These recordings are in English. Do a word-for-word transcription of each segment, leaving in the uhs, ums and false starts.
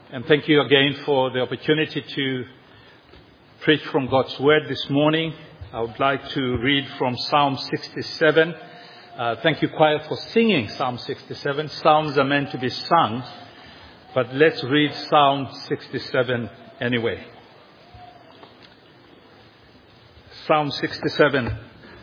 And thank you again for the opportunity to preach from God's Word this morning. I would like to read from Psalm sixty-seven. Uh, thank you, choir, for singing Psalm sixty-seven. Psalms are meant to be sung, but let's read Psalm sixty-seven anyway. Psalm sixty-seven.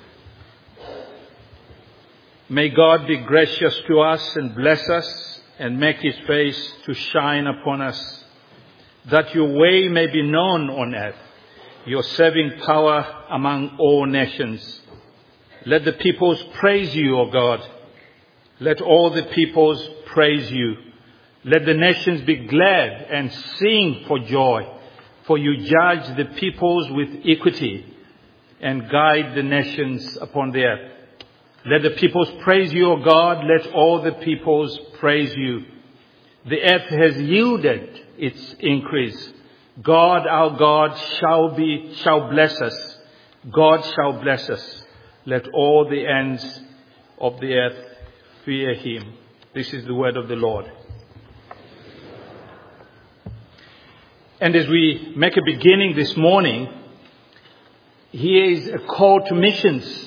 May God be gracious to us and bless us, and make his face to shine upon us, that your way may be known on earth, your saving power among all nations. Let the peoples praise you, O God. Let all the peoples praise you. Let the nations be glad and sing for joy, for you judge the peoples with equity and guide the nations upon the earth. Let the peoples praise you, O God. Let all the peoples praise you. The earth has yielded its increase. God, our God, shall be, shall bless us. God shall bless us. Let all the ends of the earth fear him. This is the word of the Lord. And as we make a beginning this morning, here is a call to missions.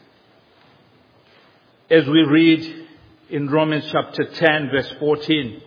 As we read in Romans chapter ten, verse fourteen.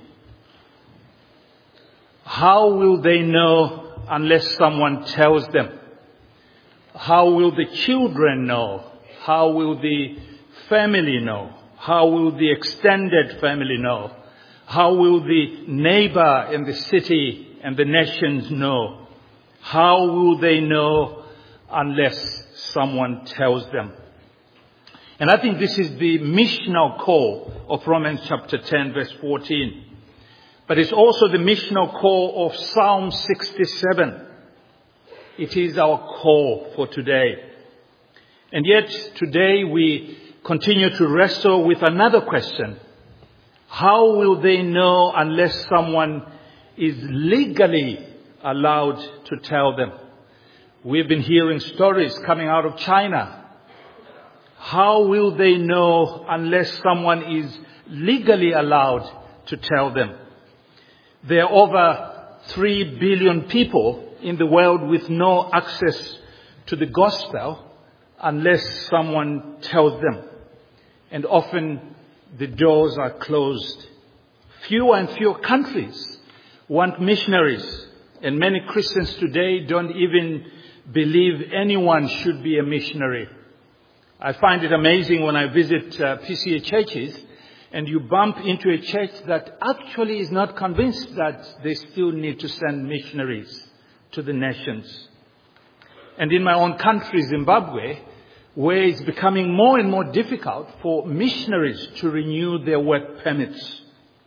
How will they know unless someone tells them? How will the children know? How will the family know? How will the extended family know? How will the neighbor in the city and the nations know? How will they know unless someone tells them? And I think this is the missional call of Romans chapter ten, verse fourteen. But it's also the missional call of Psalm sixty-seven. It is our call for today. And yet today we continue to wrestle with another question. How will they know unless someone is legally allowed to tell them? We've been hearing stories coming out of China. How will they know unless someone is legally allowed to tell them? There are over three billion people in the world with no access to the gospel unless someone tells them. And often the doors are closed. Fewer and fewer countries want missionaries. And many Christians today don't even believe anyone should be a missionary. I find it amazing when I visit uh, P C A churches and you bump into a church that actually is not convinced that they still need to send missionaries to the nations. And in my own country, Zimbabwe, where it's becoming more and more difficult for missionaries to renew their work permits.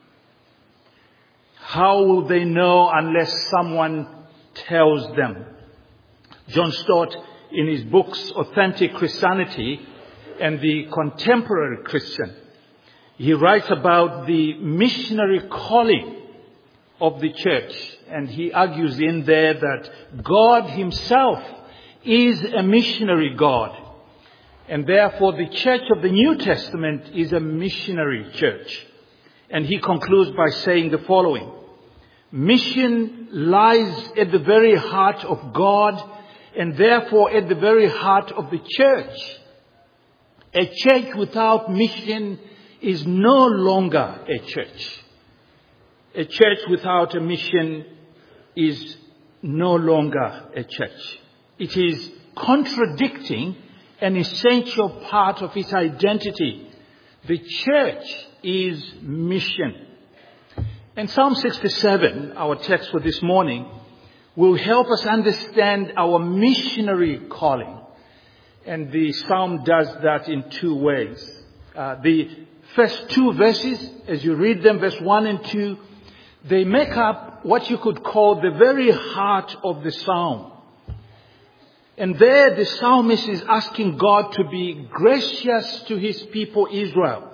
How will they know unless someone tells them? John Stott, in his books, Authentic Christianity and the Contemporary Christian, he writes about the missionary calling of the church. And he argues in there that God himself is a missionary God. And therefore the church of the New Testament is a missionary church. And he concludes by saying the following. Mission lies at the very heart of God, and therefore at the very heart of the church. A church without mission is no longer a church. A church without a mission is no longer a church. It is contradicting an essential part of its identity. The church is mission. And Psalm sixty-seven, our text for this morning, will help us understand our missionary calling. And the psalm does that in two ways. Uh, the first two verses, as you read them, verse one and two, they make up what you could call the very heart of the psalm. And there the psalmist is asking God to be gracious to his people Israel,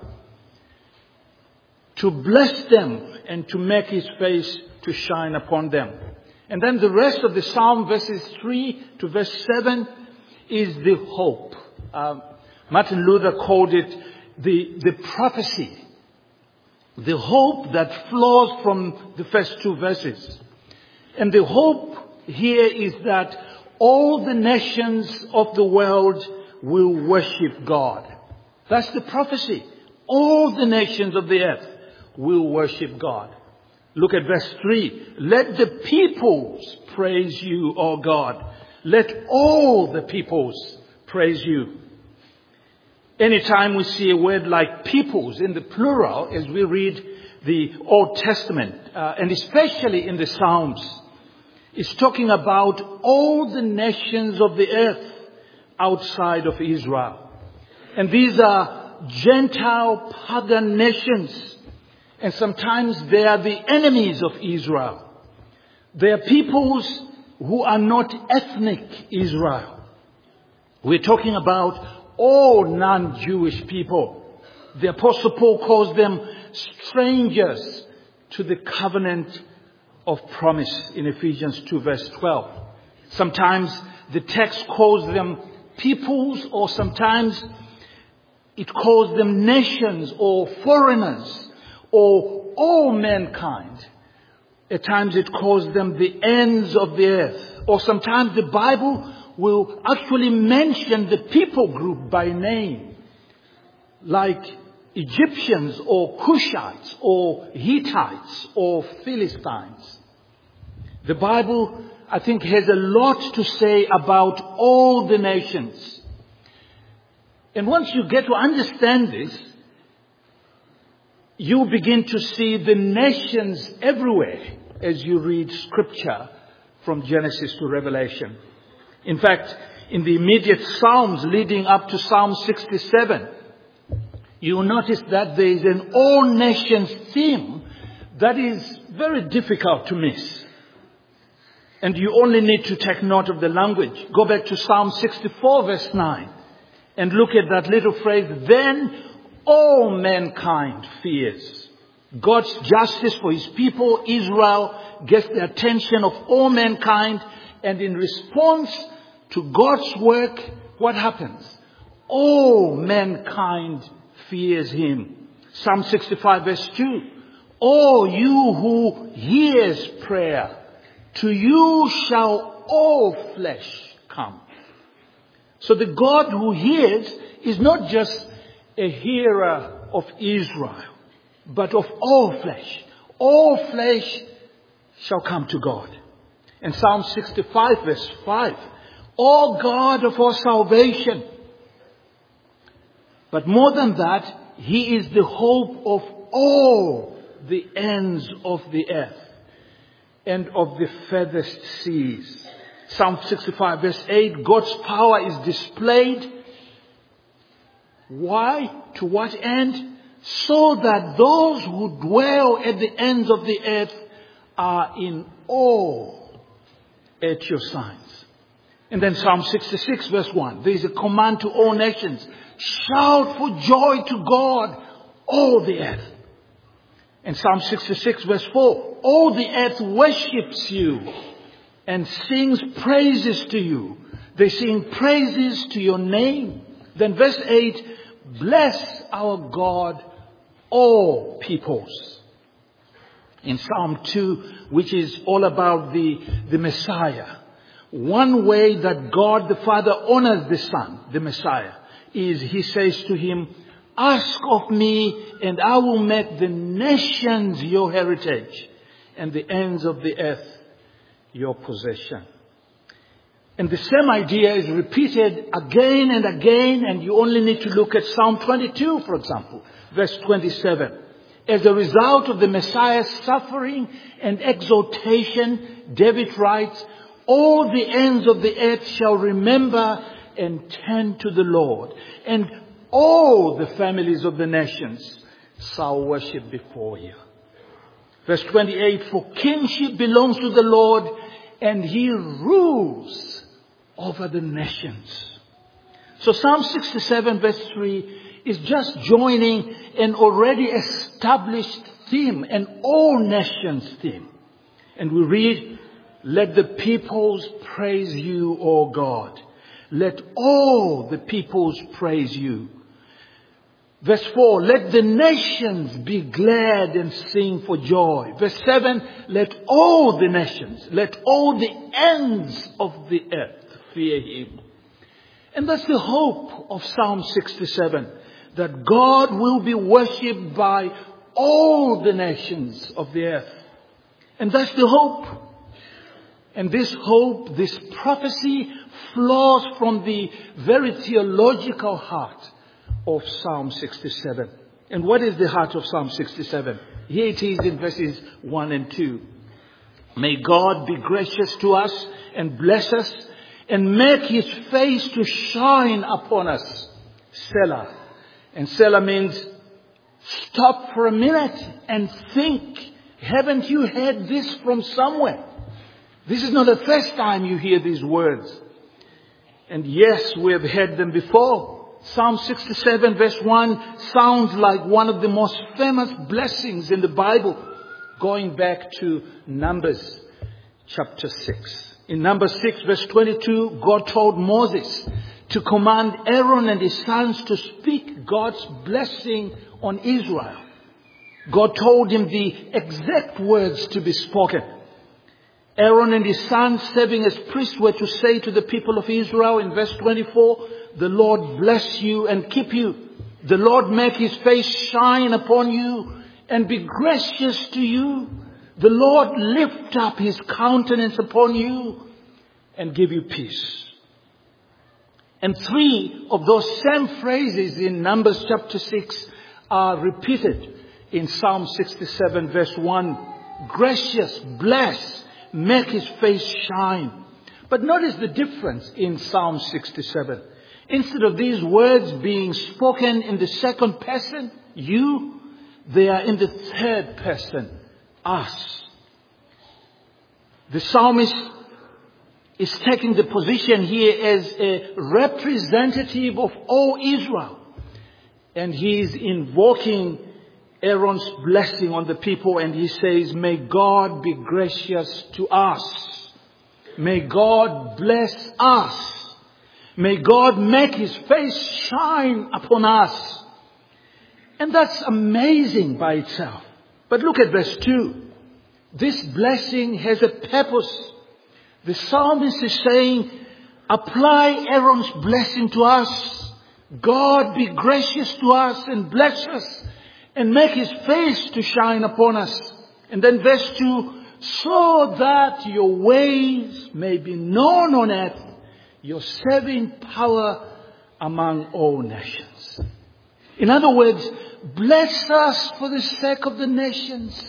to bless them and to make his face to shine upon them. And then the rest of the psalm, verses three to verse seven, is the hope. Um, Martin Luther called it the, the prophecy the hope that flows from the first two verses. And the hope here is that all the nations of the world will worship God. That's the prophecy. All the nations of the earth will worship God. Look at verse three. Let the peoples praise you, O God. Let all the peoples praise you. Anytime we see a word like peoples in the plural as we read the Old Testament, uh, and especially in the Psalms, it's talking about all the nations of the earth outside of Israel. And these are Gentile pagan nations. And sometimes they are the enemies of Israel. They are peoples who are not ethnic Israel. We're talking about all non-Jewish people. The Apostle Paul calls them strangers to the covenant of promise in Ephesians two verse twelve. Sometimes the text calls them peoples, or sometimes it calls them nations or foreigners or all mankind. At times it calls them the ends of the earth. Or sometimes the Bible will actually mention the people group by name, like Egyptians or Cushites or Hittites or Philistines. The Bible, I think, has a lot to say about all the nations. And once you get to understand this, you begin to see the nations everywhere as you read Scripture from Genesis to Revelation. In fact, in the immediate Psalms leading up to Psalm sixty-seven, you will notice that there is an all nations theme that is very difficult to miss. And you only need to take note of the language. Go back to Psalm sixty-four verse nine and look at that little phrase, then all mankind fears. God's justice for his people, Israel, gets the attention of all mankind. And in response to God's work, what happens? All mankind fears him. Psalm sixty-five verse two. Oh, you who hears prayer, to you shall all flesh come. So the God who hears is not just a hearer of Israel, but of all flesh. All flesh shall come to God. And Psalm sixty-five verse five. O God of our salvation. But more than that, he is the hope of all the ends of the earth and of the furthest seas. Psalm sixty-five verse eight, God's power is displayed. Why? To what end? So that those who dwell at the ends of the earth are in awe at your signs. And then Psalm sixty-six verse one, there is a command to all nations. Shout for joy to God, all the earth. And Psalm sixty-six verse four, all the earth worships you and sings praises to you. They sing praises to your name. Then verse eight, bless our God, all peoples. In Psalm two, which is all about the, the Messiah, one way that God the Father honors the Son, the Messiah, is he says to him, ask of me and I will make the nations your heritage and the ends of the earth your possession. And the same idea is repeated again and again, and you only need to look at Psalm twenty-two, for example, verse twenty-seven. As a result of the Messiah's suffering and exaltation, David writes, all the ends of the earth shall remember and turn to the Lord, and all the families of the nations shall worship before you. Verse twenty-eight, for kingship belongs to the Lord, and he rules over the nations. So Psalm sixty-seven verse three is just joining an already established theme, an all nations theme. And we read, let the peoples praise you, O God. Let all the peoples praise you. Verse four, let the nations be glad and sing for joy. Verse seven, let all the nations, let all the ends of the earth fear him. And that's the hope of Psalm sixty-seven, that God will be worshipped by all the nations of the earth. And that's the hope. And this hope, this prophecy flows from the very theological heart of Psalm sixty-seven. And what is the heart of Psalm sixty-seven? Here it is in verses one and two. May God be gracious to us and bless us and make his face to shine upon us. Selah. And Selah means stop for a minute and think. Haven't you heard this from somewhere? This is not the first time you hear these words. And yes, we have heard them before. Psalm sixty-seven verse one sounds like one of the most famous blessings in the Bible, going back to Numbers chapter six. In Numbers six verse twenty-two, God told Moses to command Aaron and his sons to speak God's blessing on Israel. God told him the exact words to be spoken. Aaron and his sons, serving as priests, were to say to the people of Israel in verse twenty-four, the Lord bless you and keep you. The Lord make his face shine upon you and be gracious to you. The Lord lift up his countenance upon you and give you peace. And three of those same phrases in Numbers chapter six are repeated in Psalm sixty-seven verse one. Gracious, bless, make his face shine. But notice the difference in Psalm sixty-seven. Instead of these words being spoken in the second person, you, they are in the third person, us. The psalmist is taking the position here as a representative of all Israel. And he is invoking Aaron's blessing on the people, and he says, may God be gracious to us. May God bless us. May God make his face shine upon us. And that's amazing by itself. But look at verse two. This blessing has a purpose. The psalmist is saying, apply Aaron's blessing to us. God be gracious to us and bless us and make his face to shine upon us. And then verse two, so that your ways may be known on earth, your saving power among all nations. In other words, bless us for the sake of the nations.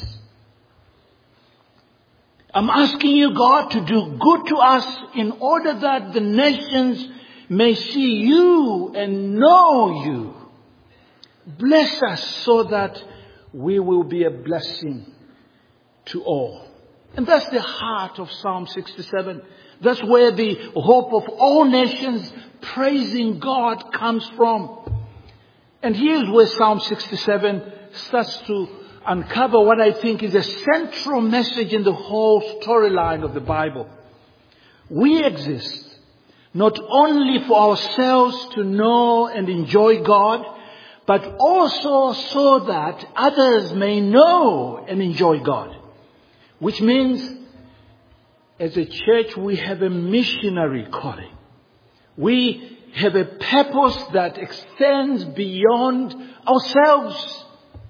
I'm asking you, God, to do good to us in order that the nations may see you and know you. Bless us so that we will be a blessing to all. And that's the heart of Psalm sixty-seven. That's where the hope of all nations praising God comes from. And here's where Psalm sixty-seven starts to uncover what I think is a central message in the whole storyline of the Bible. We exist not only for ourselves to know and enjoy God, but also so that others may know and enjoy God. Which means, as a church, we have a missionary calling. We have a purpose that extends beyond ourselves.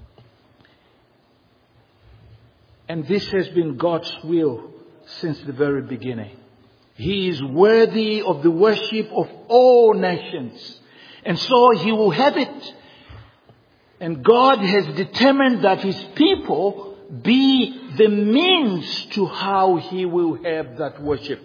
And this has been God's will since the very beginning. He is worthy of the worship of all nations. And so he will have it. And God has determined that his people be the means to how he will have that worship.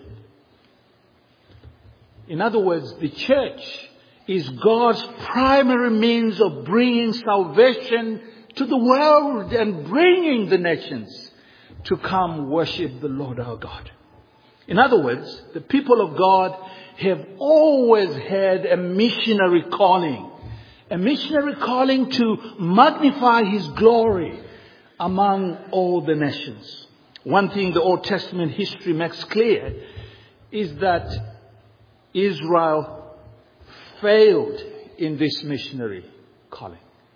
In other words, the church is God's primary means of bringing salvation to the world and bringing the nations to come worship the Lord our God. In other words, the people of God have always had a missionary calling. A missionary calling to magnify his glory among all the nations. One thing the Old Testament history makes clear is that Israel failed in this missionary calling.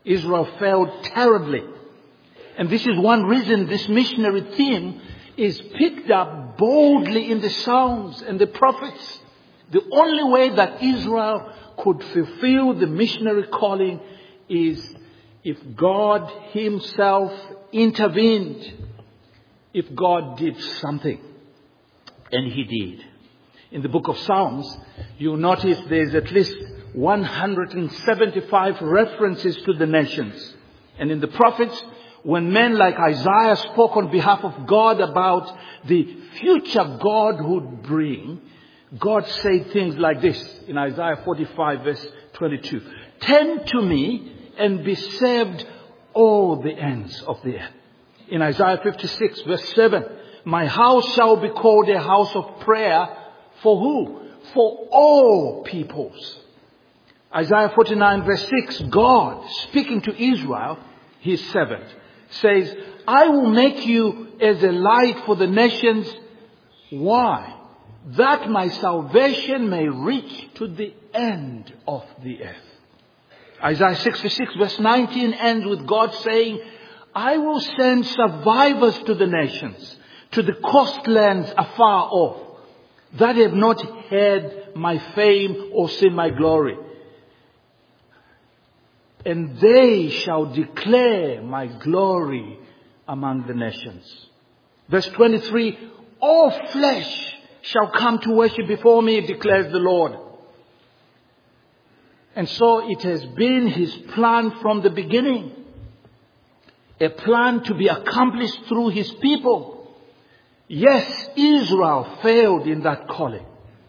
Israel failed terribly. And this is one reason this missionary theme is picked up boldly in the Psalms and the prophets. The only way that Israel could fulfill the missionary calling is if God himself intervened, if God did something. And he did. In the book of Psalms, you'll notice there's at least one hundred seventy-five references to the nations. And in the prophets, when men like Isaiah spoke on behalf of God about the future God would bring, God said things like this in Isaiah forty-five verse twenty-two. Turn to me and be saved all the ends of the earth. In Isaiah fifty-six verse seven, my house shall be called a house of prayer for who? For all peoples. Isaiah forty-nine verse six, God speaking to Israel, his servant, says, I will make you as a light for the nations. Why? That my salvation may reach to the end of the earth. Isaiah sixty-six verse nineteen ends with God saying, I will send survivors to the nations, to the coastlands afar off, that have not heard my fame or seen my glory. And they shall declare my glory among the nations. Verse twenty-three, all flesh shall come to worship before me, declares the Lord. And so it has been his plan from the beginning. A plan to be accomplished through his people. Yes, Israel failed in that calling.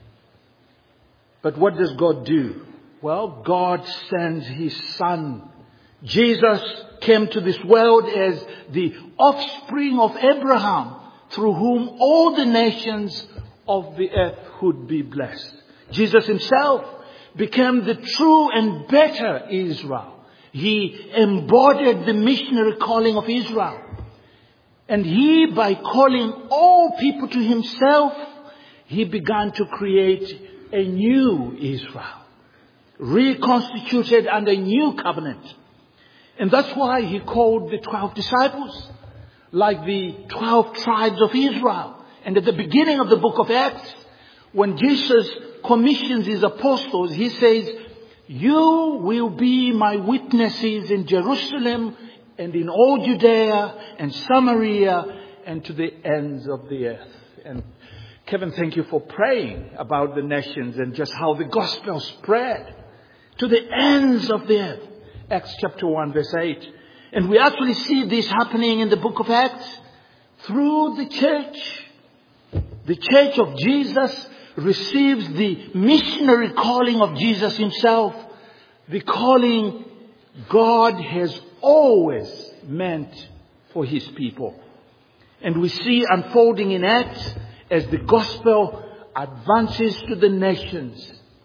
But what does God do? Well, God sends his son. Jesus came to this world as the offspring of Abraham, through whom all the nations of the earth would be blessed. Jesus himself became the true and better Israel. He embodied the missionary calling of Israel. And he, by calling all people to himself, he began to create a new Israel, reconstituted under a new covenant. And that's why he called the twelve disciples, like the twelve tribes of Israel. And at the beginning of the book of Acts, when Jesus commissions his apostles, he says, you will be my witnesses in Jerusalem and in all Judea and Samaria and to the ends of the earth. And Kevin, thank you for praying about the nations and just how the gospel spread to the ends of the earth. Acts chapter one verse eight. And we actually see this happening in the book of Acts through the church. The church of Jesus receives the missionary calling of Jesus himself. The calling God has always meant for his people. And we see unfolding in Acts as the gospel advances to the nations,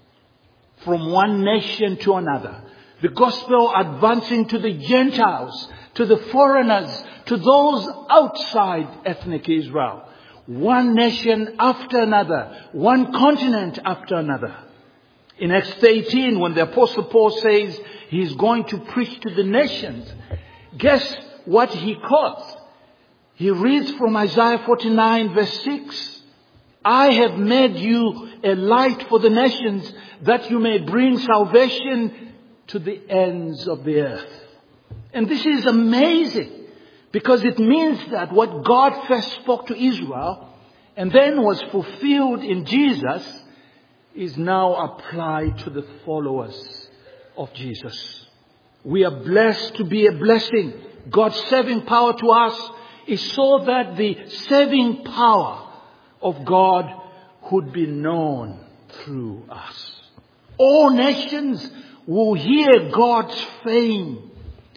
from one nation to another. The gospel advancing to the Gentiles, to the foreigners, to those outside ethnic Israel. One nation after another, one continent after another. In Acts eighteen, when the Apostle Paul says he's going to preach to the nations, guess what he quotes? He reads from Isaiah forty-nine verse six. I have made you a light for the nations, that you may bring salvation to the ends of the earth. And this is amazing, because it means that what God first spoke to Israel and then was fulfilled in Jesus is now applied to the followers of Jesus. We are blessed to be a blessing. God's saving power to us is so that the saving power of God would be known through us. All nations will hear God's fame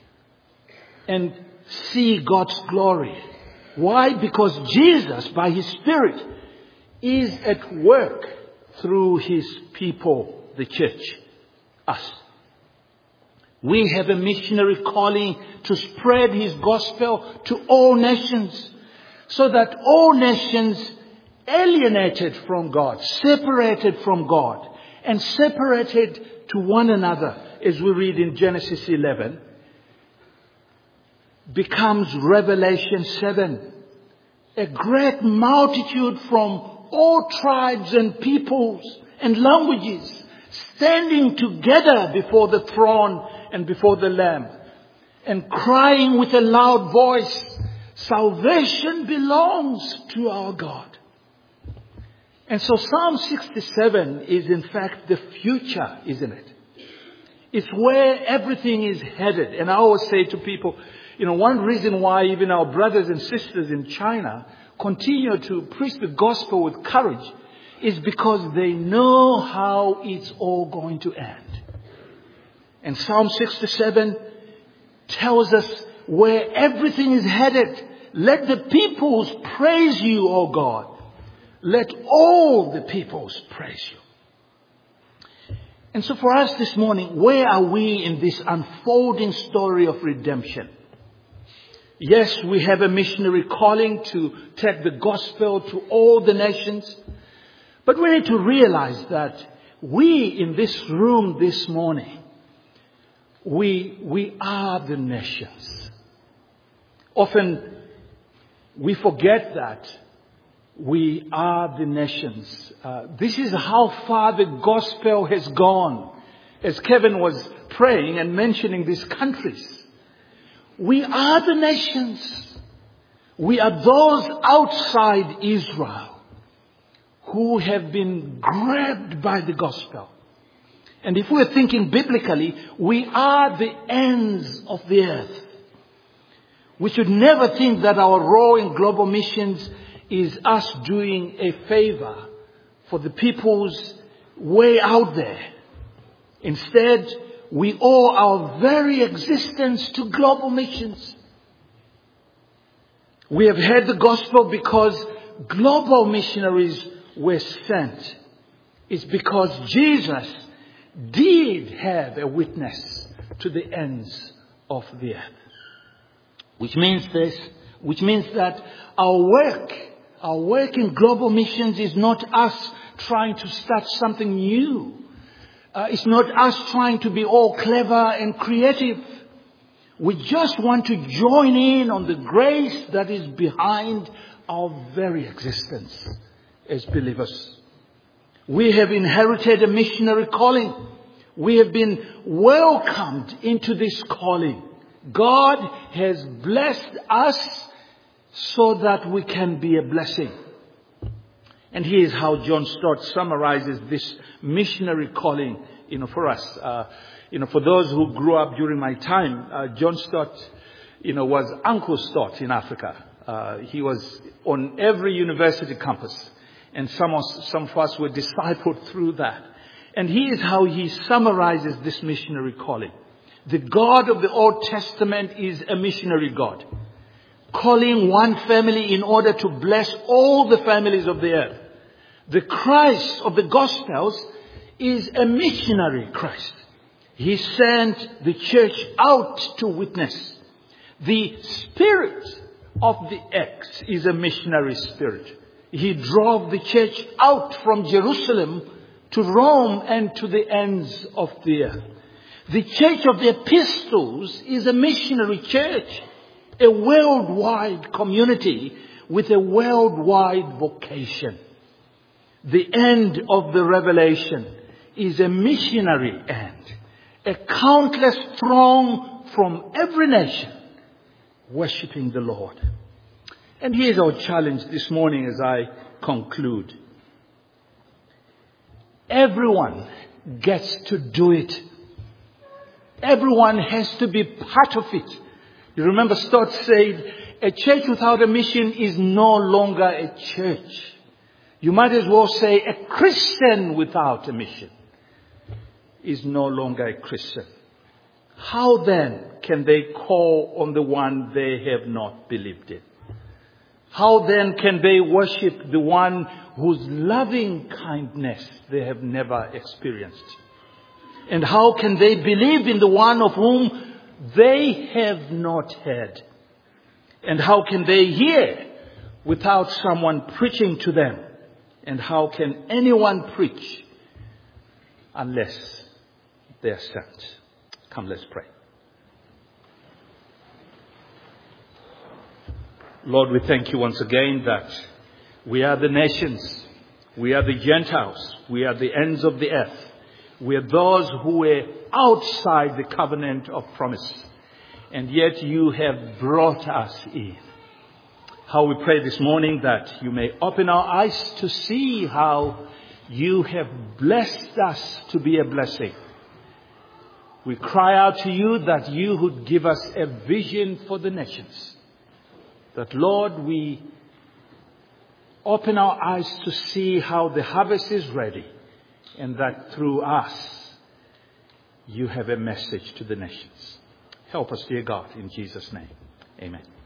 and see God's glory. Why? Because Jesus, by his Spirit, is at work through his people, the church, us. We have a missionary calling to spread his gospel to all nations, so that all nations alienated from God, separated from God, and separated to one another, as we read in Genesis eleven, becomes Revelation seven. A great multitude from all tribes and peoples and languages standing together before the throne and before the Lamb and crying with a loud voice, "Salvation belongs to our God." And so Psalm sixty-seven is in fact the future, isn't it? It's where everything is headed. And I always say to people, you know, one reason why even our brothers and sisters in China continue to preach the gospel with courage is because they know how it's all going to end. And Psalm sixty-seven tells us where everything is headed. Let the peoples praise you, O God. Let all the peoples praise you. And so for us this morning, where are we in this unfolding story of redemption? Yes, we have a missionary calling to take the gospel to all the nations. But we need to realize that we in this room this morning, we, we are the nations. Often we forget that we are the nations. Uh, this is how far the gospel has gone. As Kevin was praying and mentioning these countries, we are the nations. We are those outside Israel who have been grabbed by the gospel. And if we're thinking biblically, we are the ends of the earth. We should never think that our role in global missions is us doing a favor for the peoples way out there. Instead, we owe our very existence to global missions. We have heard the gospel because global missionaries were sent. It's because Jesus did have a witness to the ends of the earth. Which means this, which means that our work, our work in global missions is not us trying to start something new. Uh, it's not us trying to be all clever and creative. We just want to join in on the grace that is behind our very existence as believers. We have inherited a missionary calling. We have been welcomed into this calling. God has blessed us so that we can be a blessing. And here's how John Stott summarizes this missionary calling, you know, for us. Uh, you know, for those who grew up during my time, uh, John Stott, you know, was Uncle Stott in Africa. Uh, he was on every university campus, and some of, some of us were discipled through that. And here's how he summarizes this missionary calling. The God of the Old Testament is a missionary God, calling one family in order to bless all the families of the earth. The Christ of the Gospels is a missionary Christ. He sent the church out to witness. The spirit of the Acts is a missionary spirit. He drove the church out from Jerusalem to Rome and to the ends of the earth. The church of the epistles is a missionary church, a worldwide community with a worldwide vocation. The end of the revelation is a missionary end, a countless throng from every nation worshiping the Lord. And here's our challenge this morning as I conclude. Everyone gets to do it. Everyone has to be part of it. You remember Stott said, a church without a mission is no longer a church. You might as well say a Christian without a mission is no longer a Christian. How then can they call on the one they have not believed in? How then can they worship the one whose loving kindness they have never experienced? And how can they believe in the one of whom they have not heard? And how can they hear without someone preaching to them? And how can anyone preach unless they are sent? Come, let's pray. Lord, we thank you once again that we are the nations. We are the Gentiles. We are the ends of the earth. We are those who were outside the covenant of promise. And yet you have brought us in. How we pray this morning that you may open our eyes to see how you have blessed us to be a blessing. We cry out to you that you would give us a vision for the nations. That, Lord, we open our eyes to see how the harvest is ready, and that through us you have a message to the nations. Help us, dear God, in Jesus' name. Amen.